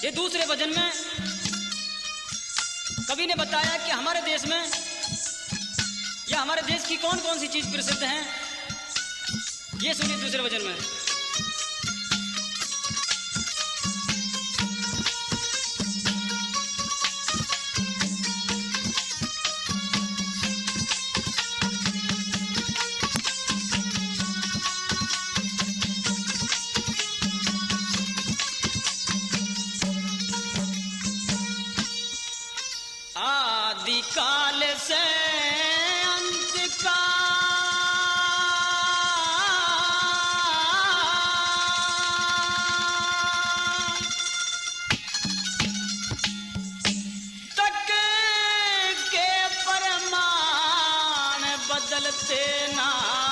ये दूसरे भजन में कवि ने बताया कि हमारे देश में या हमारे देश की कौन कौन सी चीज प्रसिद्ध है। ये सुनिए दूसरे भजन में। आदि काल से अंत तक के परमाण बदलते ना,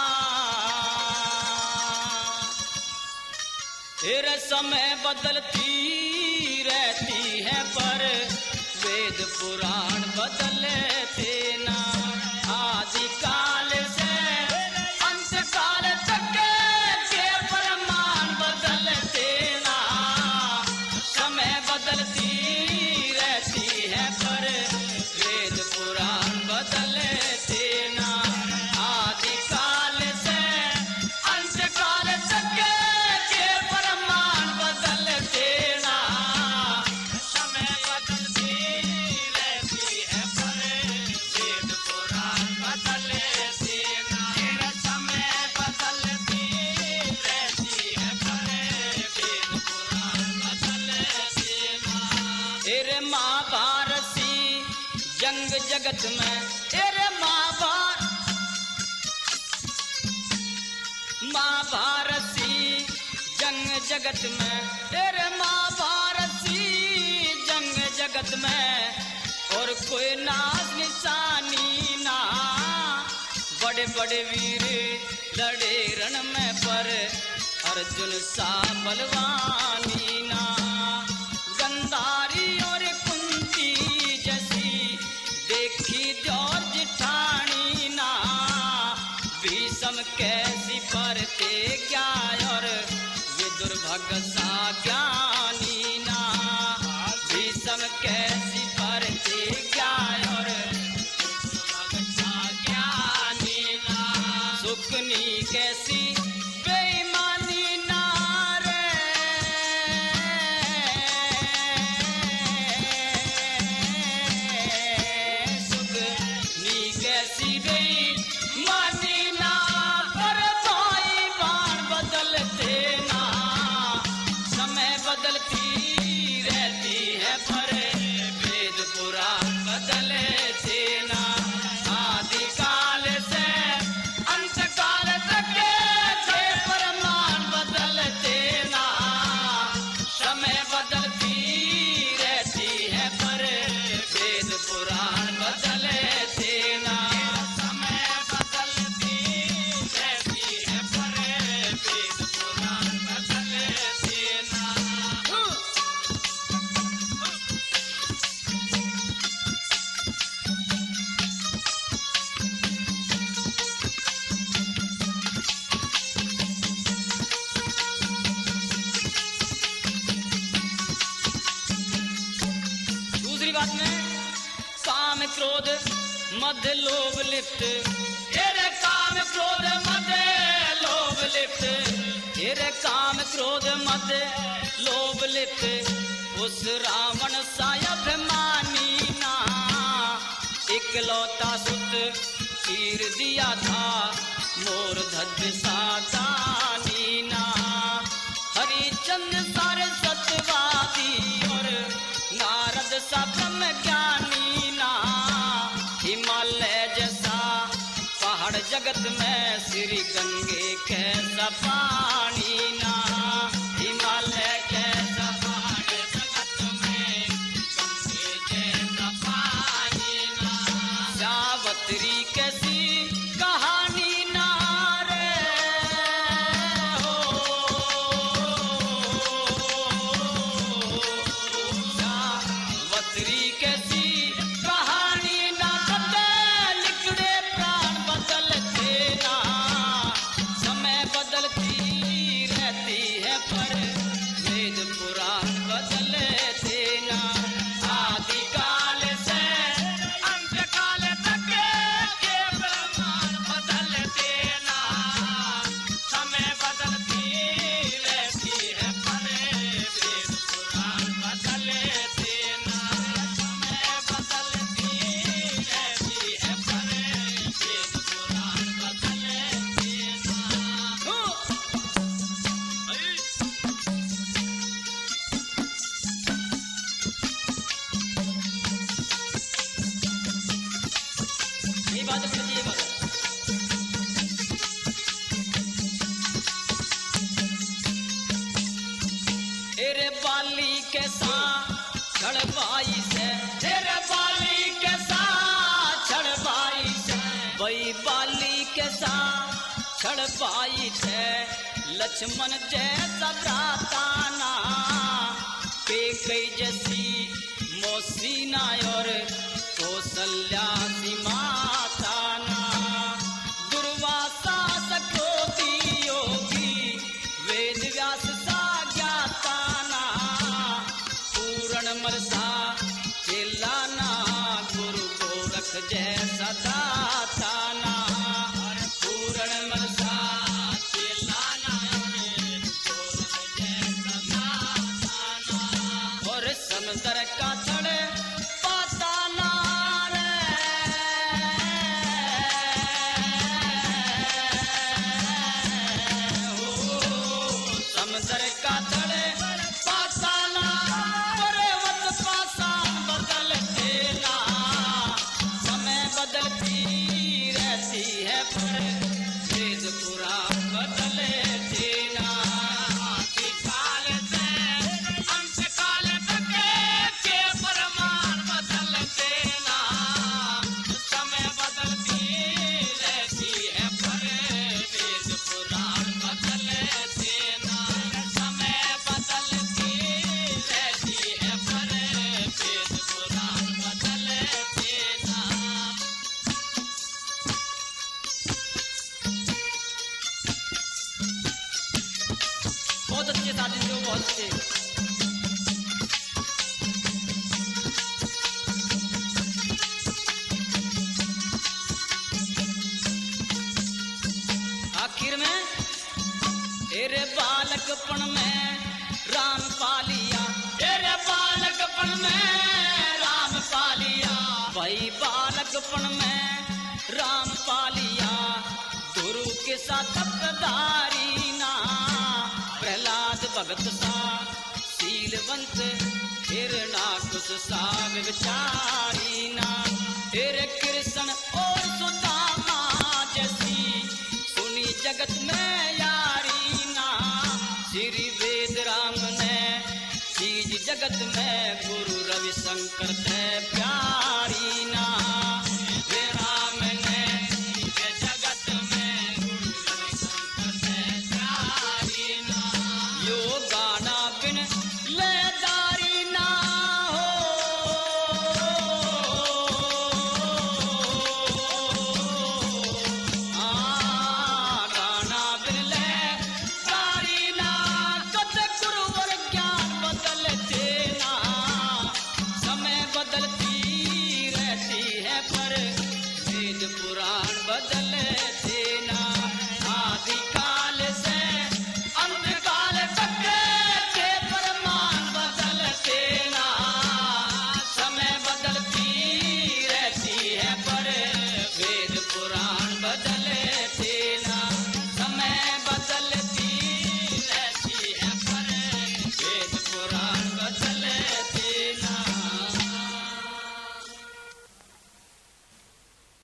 फिर समय बदलती रहती है पर वेद पुराण बदलते ना। आदि काल से अंत काल तक के परमाण बदलते ना, समय बदलती रहती है पर वेद पुराण बदलते ना। आदि काल से अंत काल तक के परमाण बदलते ना, समय बदलती महाभारती जंग जगत में, तेरे महाभारती जंग जगत में, तेरे महाभारती जंग जगत में और कोई नाज निशानी ना। बड़े बड़े वीर लड़े रण में पर अर्जुन सा बलवानी ना। गंधारी और कुंती जैसी देखी द्योर जिठानी ना, भीषम कैसी परते क्या और विदुर भग सा ज्ञानी ना। भीषम कैसी परते क्या और विदुर भग सा ज्ञानी ना। सुकनी कैसी बेईमानी ना क्रोध मद लोभ लिप्त, तेरे काम क्रोध मद लोभ लिप्त, तेरे काम क्रोध मद लोभ लिप्त। उस रावण सा अभिमानी ना, इकलौता सुत चीर दिया था मोर ध्वज सा दानी ना। हरिचंद्र सारे सत्यवादी और नारद सा ब्रह्म ज्ञानी ना। हिमालय जैसा पहाड़ जगत में श्री गंगे कैसा पानी ना। हिमालय कैसा पहाड़ जगत में गंगे जैसा पानी ना। सावित्री कैसी कहानी ना रे हो। सावित्री कैसी बदलती रहती है। छड़बाई से तेरे बाली के साथ छड़बाई से वही बाली के साथ छड़बाई से लक्ष्मण जैसा भ्राताना कैकेयी जैसी मौसीना और कौशल्या सी माताना दुर्वासा सकोती योगी वेद व्यास सा ज्ञाताना पूर्ण मरसा चेलाना गुरु गोरख जैसा दाताना पूर्ण मरसा चेलाना गोरख जैसा दाताना और समंदर का तड़े पाताना समंदर का तड़े पाताना पर्वत पाषाण बदलते ना समय बदलती रहती है पर वेद पुराण बदलते ना काल से अंत काल तक के प्रमाण बदलते ना समय बदलती रहती है पर वेद पुराण बदलते ना समय बदलती रहती है पर वेद पुराण बदलते ना बहुत अच्छे साथी थे वो, बहुत अच्छे। आखिर में तेरे बालकपन में राम पालिया तेरे बालकपन में राम पालिया भाई बालकपन में राम पालिया गुरु के साथ अपधारी ना प्रहलाद भगत सा शीलवंत हिरणाकुश सा विचारी ना तेरे कृष्ण और सुदामा जैसी सुनी जगत में यारी ना श्री वेद राम ने चीज जगत में गुरु रविशंकर ते प्यारी ना हे राम ने चीज जगत में गुरु रविशंकर ते प्यारी ना यो गाना बिन लेदारी ना गाना बिन लेदारी ना कद गुरु और ज्ञान बदलते ना समय बदलती रहती है पर वेद पुराण बदल